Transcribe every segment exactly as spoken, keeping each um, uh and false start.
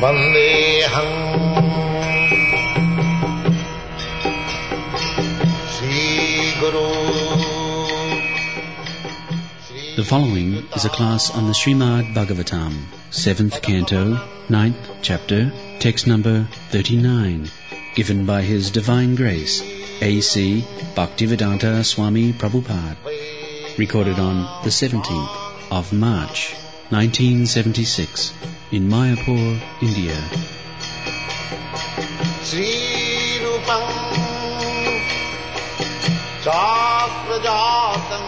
Vandeham Sri Guru. The following is a class on the Srimad Bhagavatam, seventh canto, ninth chapter, text number thirty-nine, given by His Divine Grace, A C Bhaktivedanta Swami Prabhupada, recorded on the seventeenth of March, nineteen seventy-six, in Mayapur, India. Sri Rupam Chakrajatam.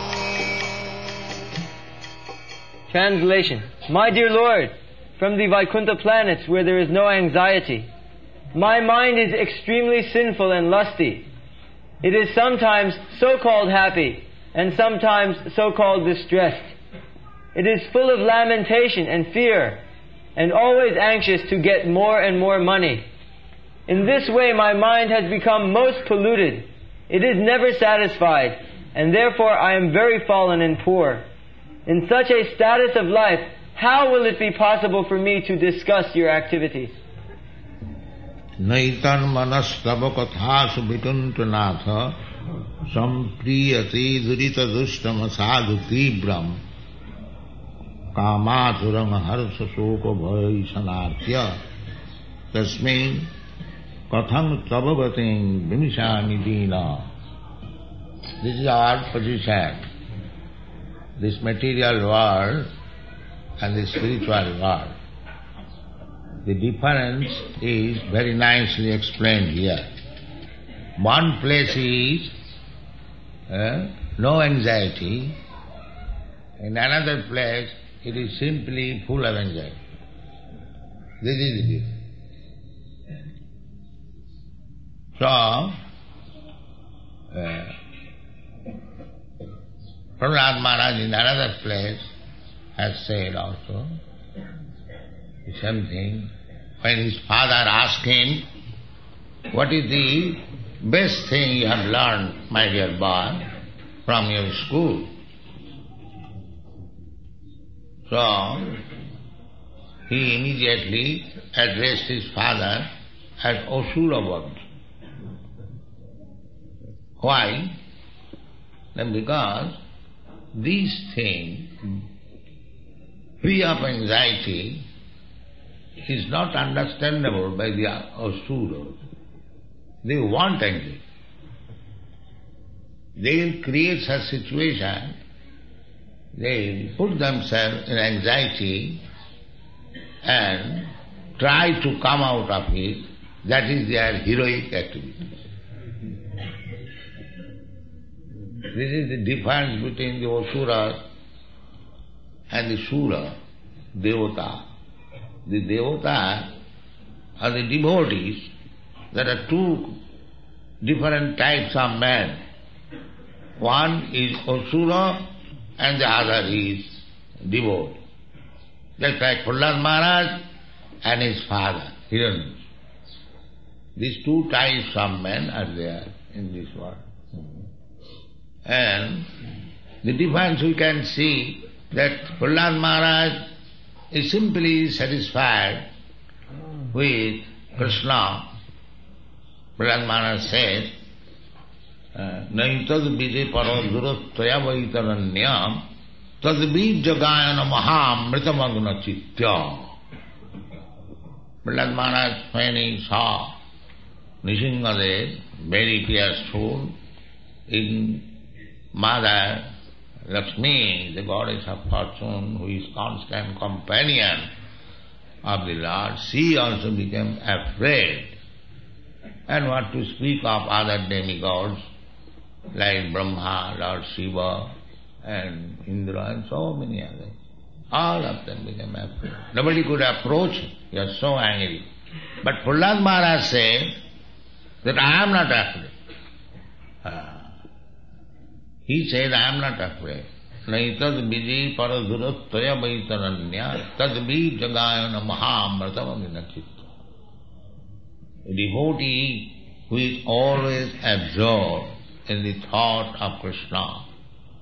Translation. My dear Lord, from the Vaikuntha planets where there is no anxiety, my mind is extremely sinful and lusty. It is sometimes so-called happy and sometimes so-called distressed. It is full of lamentation and fear and always anxious to get more and more money. In this way my mind has become most polluted. It is never satisfied, and therefore I am very fallen and poor. In such a status of life, how will it be possible for me to discuss your activities? Naitan manastava kathasu vituntanatha sampriyati durita dustam sadhu tibram kamaturang harsa soka bhai sanatya tasmin kathang tabavating vimishani dina. This is our position. This material world and the spiritual world. The difference is very nicely explained here. One place is uh, no anxiety, in another place it is simply full of anxiety. This is the difference. So, uh, Prahlad Maharaj in another place has said also the same thing. When his father asked him, what is the best thing you have learned, my dear boy, from your school? So, he immediately addressed his father as Asuravad. Why? Then because these things, free of anxiety, is not understandable by the Asuras. They want anxiety. They will create such situation, they put themselves in anxiety and try to come out of it. That is their heroic activity. This is the difference between the Asura and the Sura, Devata. The Devata are the devotees. There are two different types of men. One is Asura and the other is devotee. Just like Prahlad Maharaj and his father, Hiranyakashipu. These two types of men are there in this world. And the difference we can see that Prahlad Maharaj is simply satisfied with Krishna. Prahlad Maharaj said, Naitad vijay paradurastaya vaitaranyam tadvid jagayana maham mritamagna chittya. Prahlad Maharaj, when he saw Nrsimhadev, very peaceful, in Mother Lakshmi, the goddess of fortune, who is constant companion of the Lord, she also became afraid. And what to speak of other demigods, like Brahma, Lord Shiva, and Indra, and so many others. All of them became afraid. Nobody could approach him. He was so angry. But Prahlad Maharaj said that I am not afraid. Uh, He said, I am not afraid. Naitad vijay paradurastaya vaitaranya tadvi jagayana mahamratamamina chitta. A devotee who is always absorbed in the thought of Krishna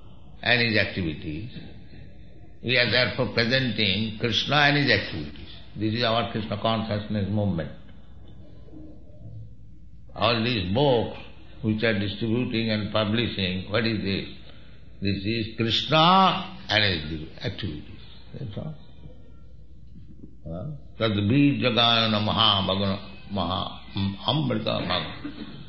and his activities, we are therefore presenting Krishna and his activities. This is our Krishna consciousness movement. All these books which are distributing and publishing, what is this? This is Krishna and his activities. That's all. Tad bijagayana maha bhagana maha amrita bhagana.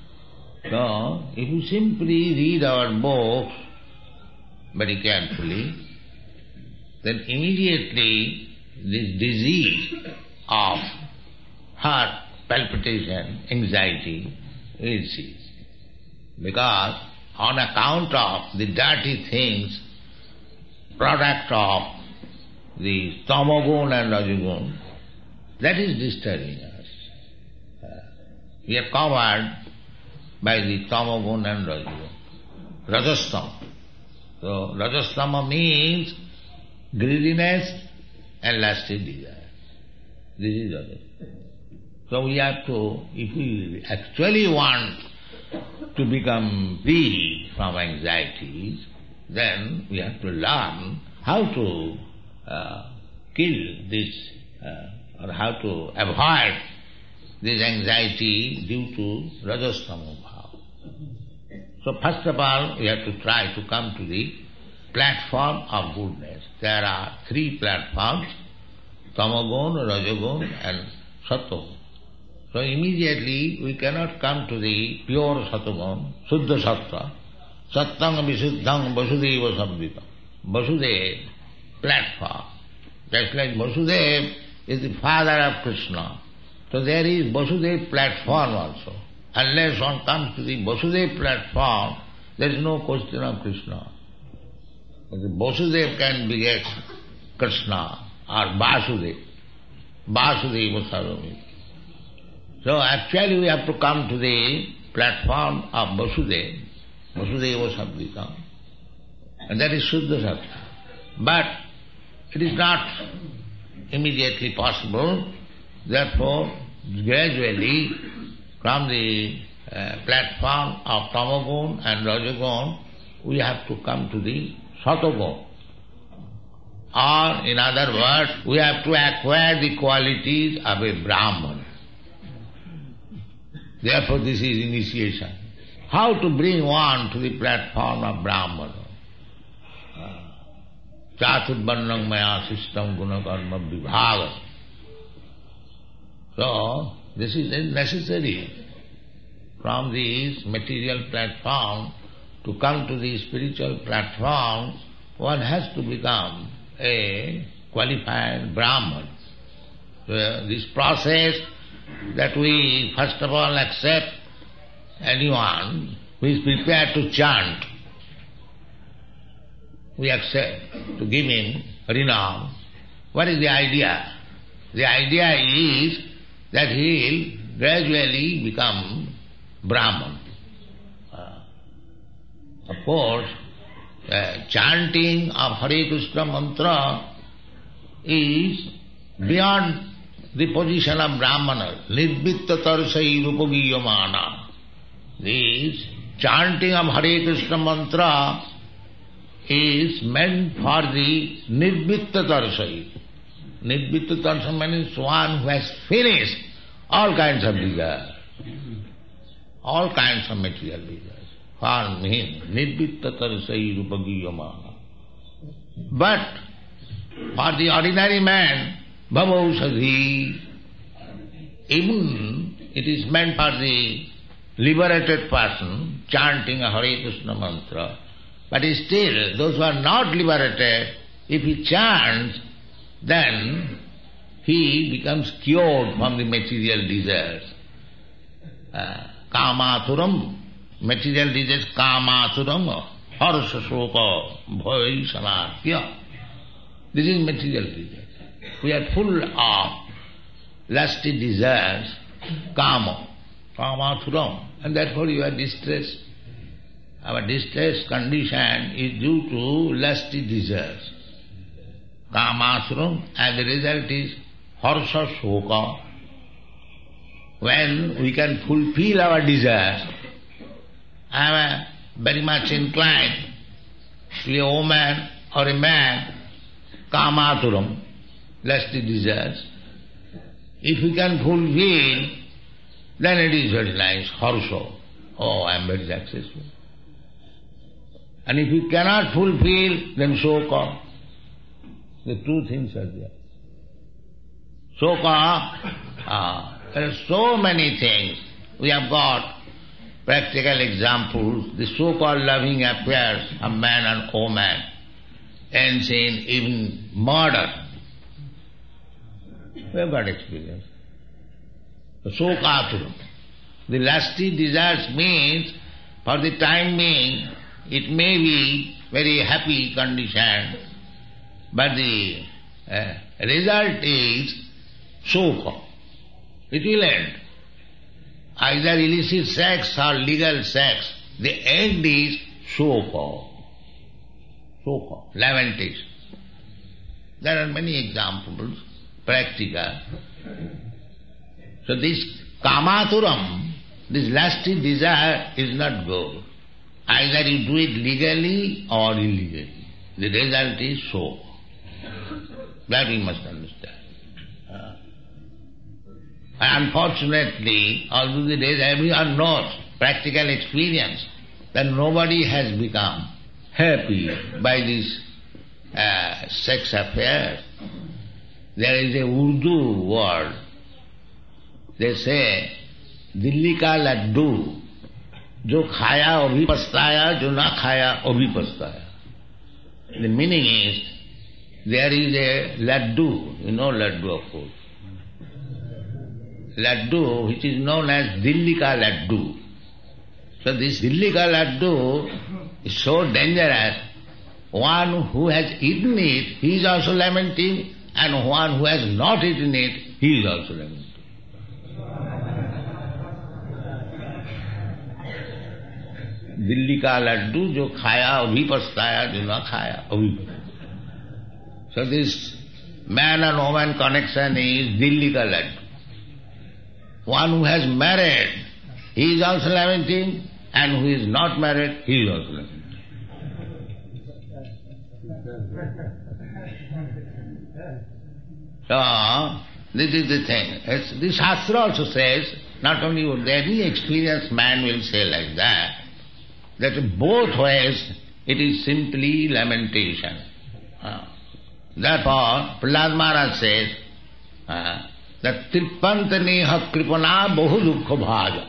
So, if you simply read our books very carefully, then immediately this disease of heart palpitation, anxiety will cease. Because on account of the dirty things, product of the tamagun and rajagun, that is disturbing us. Uh, we are covered by the tamagun and rajagun. Rajastama. So, rajastama means greediness and lusty desire. This is rajastama. So we have to, if we actually want to become free from anxieties, then we have to learn how to uh, kill this, uh, or how to avoid this anxiety due to rajastama bhava. So first of all, we have to try to come to the platform of goodness. There are three platforms, tamagun, rajagun and sattvagun. So immediately we cannot come to the pure sattvagun, suddha sattva, sattang visuddhang vasudeva sabdita. Vasudeva, platform. Just like Vasudeva is the father of Krishna. So there is Vasudeva platform also. Unless one comes to the Vasudeva platform, there is no question of Krishna. Vasudeva can beget Krishna or Vasudeva. Vasudeva Sarvamiti. So actually we have to come to the platform of Vasudeva, Vasudeva Sabdita, and that is Suddha Sattva. But it is not immediately possible, therefore gradually from the uh, platform of Tamagun and Rajagun, we have to come to the Sattvagun. Or in other words, we have to acquire the qualities of a Brahman. Therefore this is initiation. How to bring one to the platform of Brahman? Chaturvarnam maya sistam gunakarma vibhaga. So this is necessary. From this material platform to come to the spiritual platform, one has to become a qualified Brahman. So this process that we first of all accept anyone who is prepared to chant, we accept to give him renown. What is the idea? The idea is that he will gradually become Brahman. Uh, of course, uh, chanting of Hare Krishna mantra is beyond the position of Brahmana. Nirvitta tarsai rupagiyamana. This chanting of Hare Krishna mantra is meant for the nirvitta tarsai. Nirvitta tarsai means one who has finished all kinds of desire, all kinds of material desires. For him, nirvitta tarsai rupagiyamana. But for the ordinary man, bhavausadhi, even it is meant for the liberated person chanting a Hare Krishna mantra, but still those who are not liberated, if he chants, then he becomes cured from the material desires. Uh, kamaturam, material desires, kamaturam, harsha shoka, bhai sanatya. This is material desires. We are full of lusty desires, kama, kamaturam, and therefore you are distressed. Our distressed condition is due to lusty desires. Kamasuram, and the result is harsha shoka. When we can fulfill our desires, I am very much inclined to be a woman or a man, kamaturam, lusty desires. If you can fulfill, then it is very nice, harsha. Oh, I am very successful. And if you cannot fulfill, then shoka. The two things are there. Shoka, ah, there are so many things. We have got practical examples. The so-called loving affairs of man and woman, and saying even murder. We have got experience. The shokaturam. The lusty desires means, for the time being, it may be very happy condition, but the uh, result is shoka. It will end. Either illicit sex or legal sex. The end is shoka. Shoka, lamentation. There are many examples, practical. So this kamaturam, this lusty desire is not good. Either you do it legally or illegally. The result is shoka. That we must understand. And unfortunately, although the days everyone knows, practical experience, that nobody has become happy by this uh, sex affair. There is a Urdu word, they say, Dilli ka laddu, jo khaya wo bhi pastaya, jo na khaya wo bhi pastaya. The meaning is, there is a laddu, you know laddu of course. Laddu, which is known as Dilli ka laddu. So this Dilli ka laddu is so dangerous. One who has eaten it, he is also lamenting, and one who has not eaten it, he is also lamenting. Dilli ka laddu, jo khaya abhi pastaya, jo na khaya abhi pastaya. So this man and woman connection is Dilli ka laddu. One who has married, he is also lamenting, and who is not married, he is also lamenting. So, this is the thing. It's, the Shastra also says, not only would any experienced man will say like that, that both ways it is simply lamentation. Uh, therefore, Prahlad Maharaj says, uh, that Trippantaneha kripana bahu dukkha bhaja.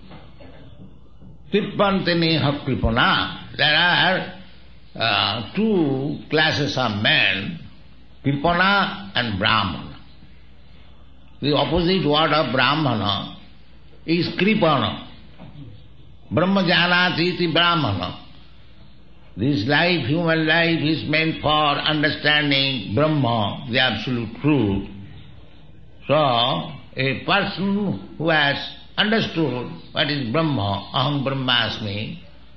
Trippantaneha kripana. There are uh, two classes of men, kripana and brahmana. The opposite word of brahmana is kripana. Brahma janati iti brahmana. This life, human life, is meant for understanding Brahma, the absolute truth. So, a person who has understood what is Brahma, aham brahmasmi,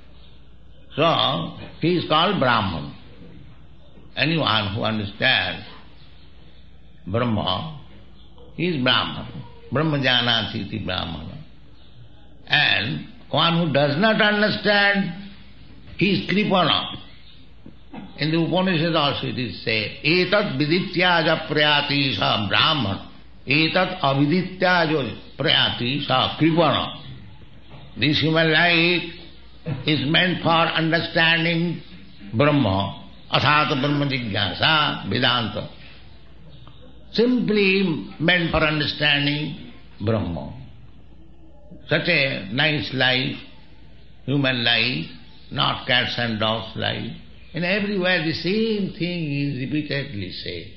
so he is called Brahman. Anyone who understands Brahma, he is Brahman. Brahma janati iti brahmana. And one who does not understand, he is kripana. In the Upanishad also it is said, etat vidityaja prayati sa brahman. Etat avidityajo prayati sa kripana. This human life is meant for understanding Brahma, athata Brahma jigyasa, Vedanta. Simply meant for understanding Brahma. Such a nice life, human life, not cats and dogs life. And everywhere the same thing is repeatedly said.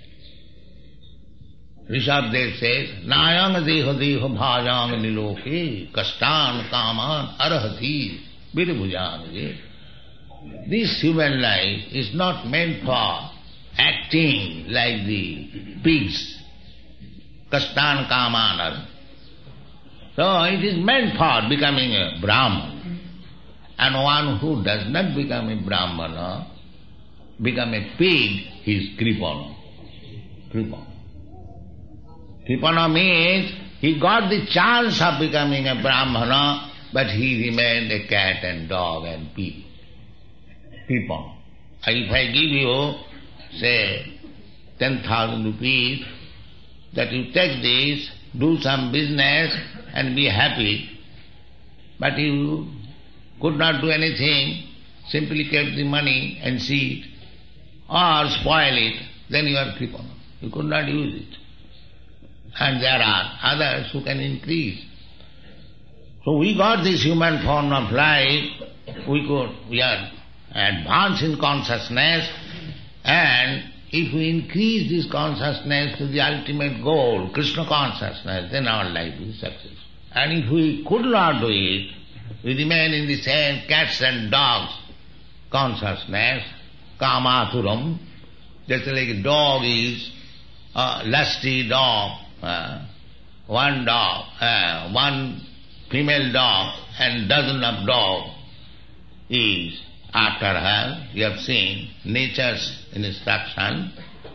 Rishabdev says, Nayang deha deha bhajang niloke kastan kaman arahati virabhujan. This human life is not meant for acting like the pigs. Kastan kaman arahati. So it is meant for becoming a Brahman. And one who does not become a Brahmana, become a pig, he is kripana. Kripana. Kripana means he got the chance of becoming a Brahmana, but he remained a cat and dog and pig. Kripana. If I give you, say, ten thousand rupees, that you take this do some business and be happy, but you could not do anything, simply kept the money and see it, or spoil it, then you are kripana. You could not use it. And there are others who can increase. So we got this human form of life, we could, we are advanced in consciousness, and if we increase this consciousness to the ultimate goal, Krishna consciousness, then our life is successful. And if we could not do it, we remain in the same cats and dogs consciousness, kamathuram, just like a dog is a lusty dog, uh, one dog, uh, one female dog and dozen of dog is after her. You have seen nature's instruction.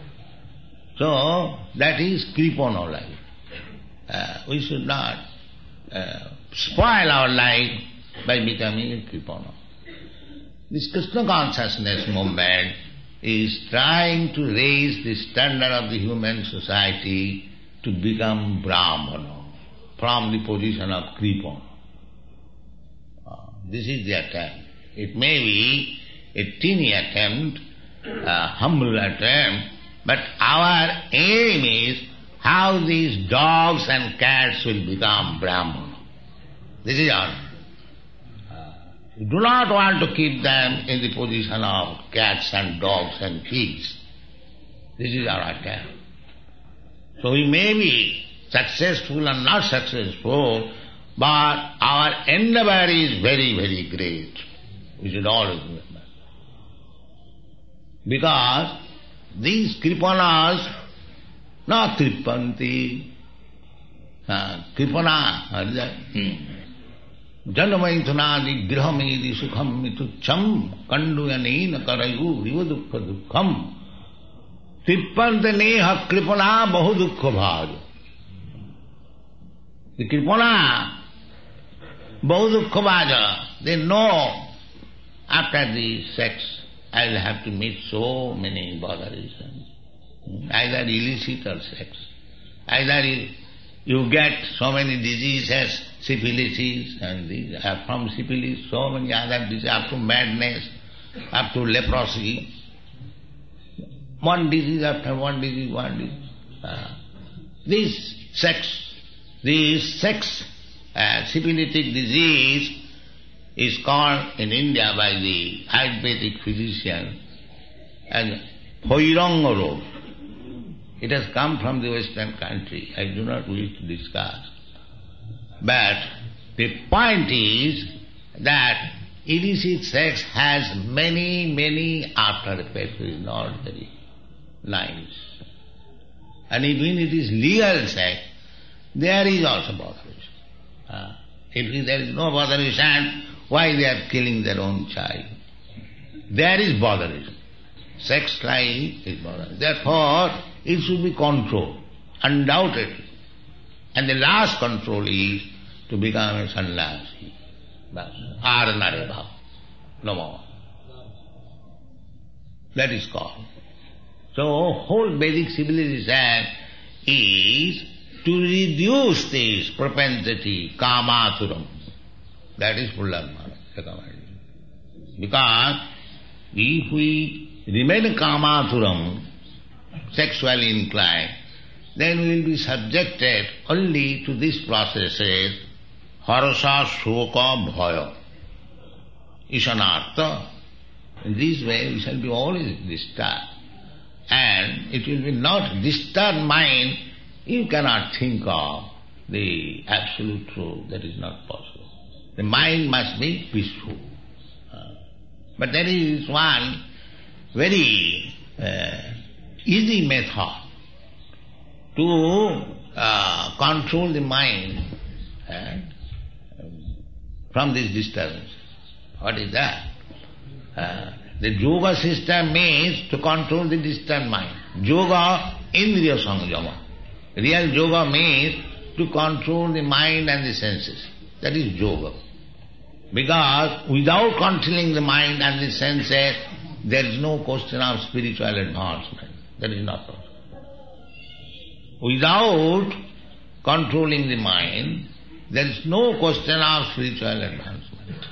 So that is kripana life. Uh, we should not uh, spoil our life by becoming a kripana. This Krishna consciousness movement is trying to raise the standard of the human society to become Brahmana from the position of kripana. Uh, this is the attempt. It may be a teeny attempt, a humble attempt, but our aim is how these dogs and cats will become Brahmana. This is our aim. We do not want to keep them in the position of cats and dogs and pigs. This is our attempt. So we may be successful and not successful, but our endeavor is very, very great. We should always remember. Because these kripanas, not tripanti, uh, kripana, what is that? Hmm. Janamaithunadi grihamedi sukham mitucham kanduyanena karayu riva dukkha dukkham tripantaneha kripana bahu dukkha bhaja. The kripana bahu dukkha bhaja, they know after the sex I will have to meet so many botherations, either illicit or sex. Either you, you get so many diseases, syphilis, and these, from syphilis so many other diseases, up to madness, up to leprosy. One disease after one disease, one disease. Uh, this sex, this sex uh, syphilitic disease is called in India by the Ayurvedic physician as Poiranga Rog. It has come from the Western country. I do not wish to discuss. But the point is that illicit sex has many, many after effects. It is not very nice. And even it is legal sex, there is also botheration. Uh, if there is no botheration, why they are killing their own child? There is botheration. Sex life is botheration. Therefore, it should be controlled, undoubtedly. And the last control is to become a sannyasi. Aranare bhava. No more. That is called. So, whole Vedic civilization is to reduce this propensity, kamathuram. That is Pullarma recommended. Because if we remain kamathuram, sexually inclined, then we will be subjected only to these processes, harasa, shoka, bhaya, isanartha. In this way we shall be always disturbed. And it will be not disturbed mind, you cannot think of the absolute truth. That is not possible. The mind must be peaceful. Uh, but there is one very uh, easy method to uh, control the mind uh, from this disturbance. What is that? Uh, the yoga system means to control the disturbed mind. Yoga, indriya sanjama. Real yoga means to control the mind and the senses. That is yoga. Because without controlling the mind and the senses, there is no question of spiritual advancement. That is not possible. Without controlling the mind, there is no question of spiritual advancement.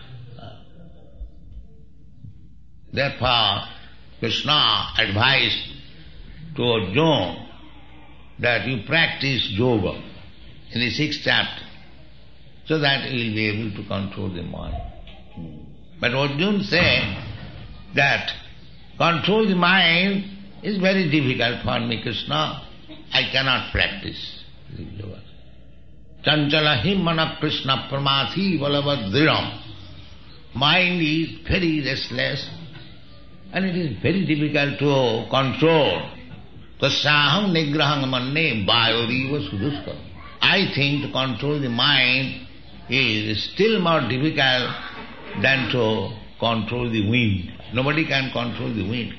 Therefore, Krishna advised to Arjuna that you practice yoga in the sixth chapter, so that you will be able to control the mind. But Arjuna said that control the mind is very difficult for me, Krishna. I cannot practice yoga. Chanchala himmana Krishna pramathi valavadhiram. Mind is very restless and it is very difficult to control. Tasyaham nigraham manne vayoriva suduskam. I think to control the mind is still more difficult than to control the wind. Nobody can control the wind.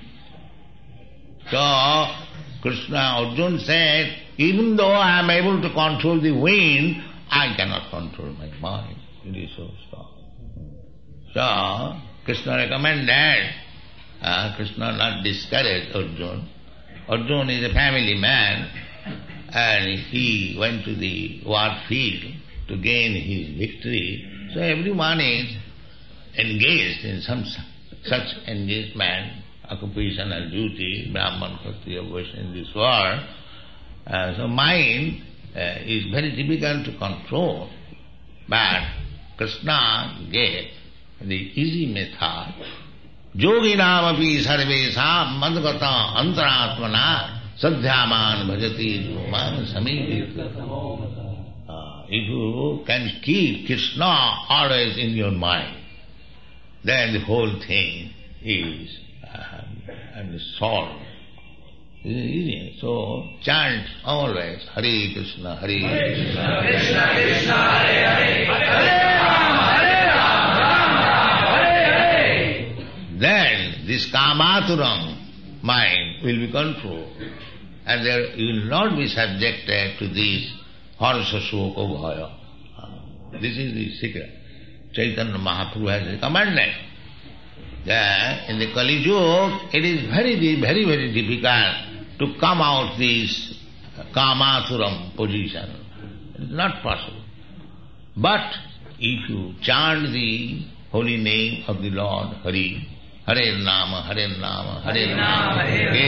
So, Krishna, Arjuna said, even though I am able to control the wind, I cannot control my mind. It is so strong. So, Krishna recommended, uh, Krishna not discouraged Arjuna. Arjuna is a family man, and he went to the war field to gain his victory. So everyone is engaged in some such engagement, occupational duty, Brahman, Kshatriya, Vaishya in this world. Uh, so mind uh, is very difficult to control. But Krishna gave the easy method. Yoginam api sarvesam madgata antaratmana sadhyaman bhajati juman samidit. If you can keep Krishna always in your mind, then the whole thing is uh, solved. It is easy. So chant always Hare Krishna, Hare Krishna, Krishna Krishna, Hare Hare, Hare Rama, Hare Rama, Hare Hare. Then this kamaturam mind will be controlled, and there you will not be subjected to this harsha shoka bhaya. This is the secret. Chaitanya Mahaprabhu has recommended that in the Kali Yuga it is very, very, very difficult to come out this kamaturam position. It is not possible. But if you chant the holy name of the Lord, Hari, Hare Nama, Hare Nama, Hare Nama,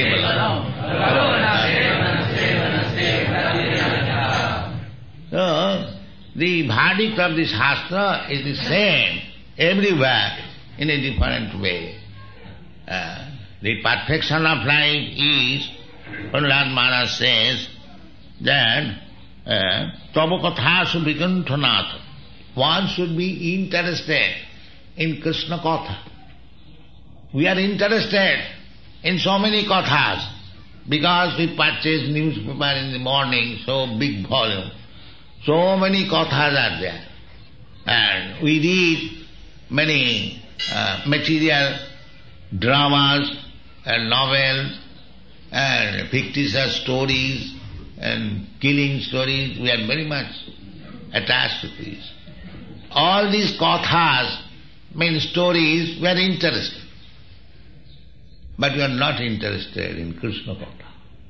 so, the verdict of the Shastra is the same everywhere in a different way. Uh, the perfection of life is, Prahlad Maharaj says, that Tava Kathasu Vikanthanatha. One should be interested in Krishna Katha. We are interested in so many kathas because we purchase newspaper in the morning, so big volume. So many kathas are there. And we read many uh, material dramas and novels and fictitious stories and killing stories. We are very much attached to these. All these kathas mean stories, we are interested. But we are not interested in Krishna Katha.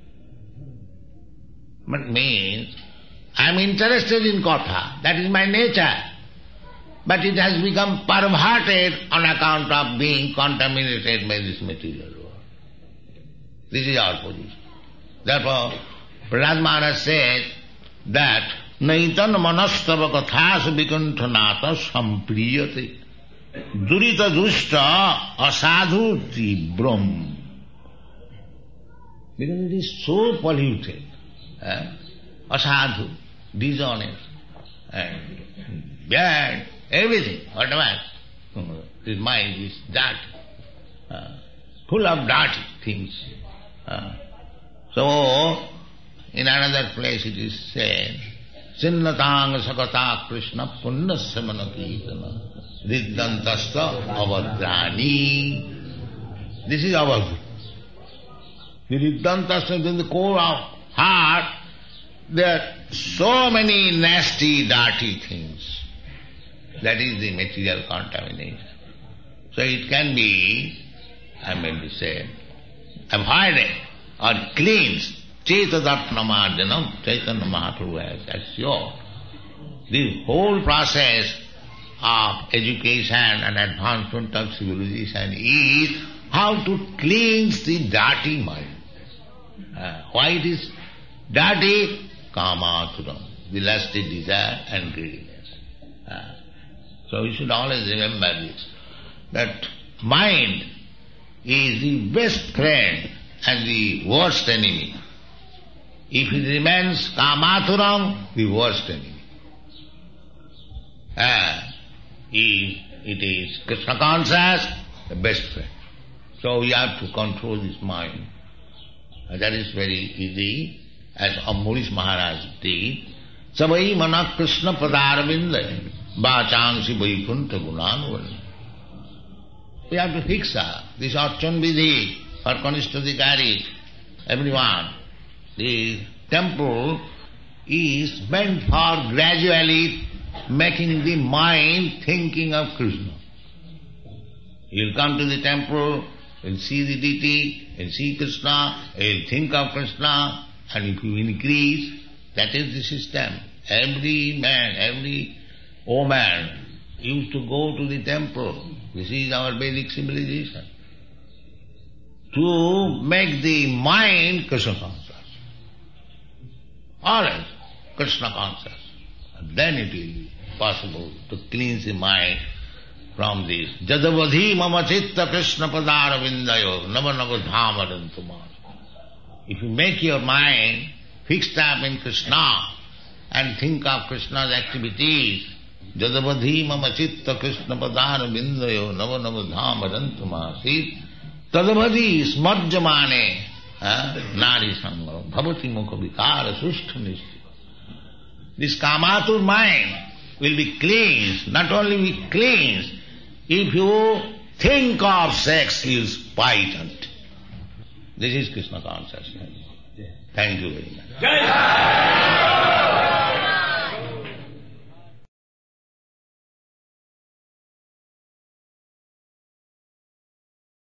But means, I am interested in Katha, that is my nature. But it has become perverted on account of being contaminated by this material world. This is our position. Therefore, Prahlad Maharaj said that Naitan manastava kathas vikanthanata sampriyate durita dushta asadhu tibram. Because it is so polluted, eh? Asadhu, dishonest, and bad, everything, whatever. His mind is dirty, uh, full of dirty things. Uh, so, in another place it is said, Sinnatang sakata Krishna punnasya manakirtana riddantasta avadrani. This is avadh. The riddantasta is in the core of heart. There are so many nasty, dirty things. That is the material contamination. So it can be, I mean to say, avoided or cleansed Chetadatnamarjanam, Chaitanya Mahaprabhu has assured. The whole process of education and advancement of civilization is how to cleanse the dirty mind. Uh, why it is dirty? Kamaturam, the lusty desire and greediness. Uh, so we should always remember this, that mind is the best friend and the worst enemy. If it remains kamaturam, the worst enemy. Uh, if it is Krishna conscious, the best friend. So we have to control this mind. And that is very easy, as Ambarish Maharaj did. Savai mana Krishna padarvindai, bachangsi vaikunta gunanuvani. We have to fix up this Archan Vidhi for Kanistadhikari, everyone. The temple is meant for gradually making the mind thinking of Krishna. You'll come to the temple, you'll see the deity, you'll see Krishna, you'll think of Krishna, and if you increase, that is the system. Every man, every woman used to go to the temple. This is our Vedic civilization. To make the mind Krishna conscious. Always Krishna conscious. And then it will be possible to cleanse the mind from this. Jadavadhi mama chitta Krishna padara vindayo nava nava dhamadantumar. If you make your mind fixed up in Krishna and think of Krishna's activities, Jadavadhi mama chitta Krishna padara vindayo nava nava dhamadantumar. See, tadavadhi smarjamane nari sangam bhavati mukha vikara sushta nishti. This kamatur mind will be cleansed, not only be cleansed, if you think of sex, you spite it. This is Krishna consciousness. Thank you very much.